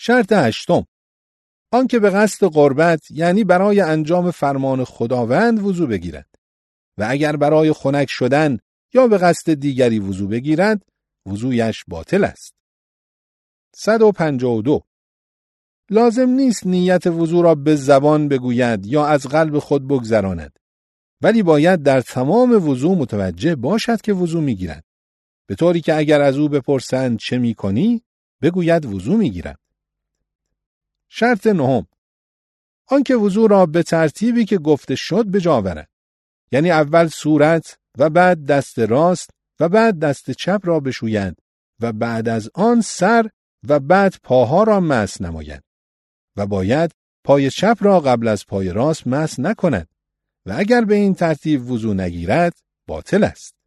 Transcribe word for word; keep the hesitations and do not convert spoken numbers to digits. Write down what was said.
شرط هشتم، آن که به قصد قربت یعنی برای انجام فرمان خداوند وضو بگیرد و اگر برای خنک شدن یا به قصد دیگری وضو بگیرد وضویش باطل است. صد و پنجاه و دو. لازم نیست نیت وضو را به زبان بگوید یا از قلب خود بگذراند، ولی باید در تمام وضو متوجه باشد که وضو میگیرد، به طوری که اگر از او بپرسند چه میکنی بگوید وضو میگیرد. شرط نهم، آن که وضو را به ترتیبی که گفته شد به جا آورد، یعنی اول صورت و بعد دست راست و بعد دست چپ را بشوید و بعد از آن سر و بعد پاها را مس نماید و باید پای چپ را قبل از پای راست مس نکند و اگر به این ترتیب وضو نگیرد باطل است.